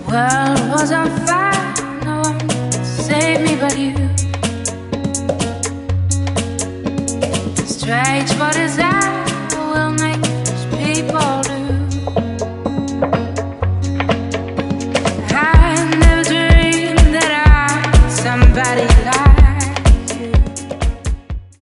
World was on fire, no one could save me but you. Strange, what is that?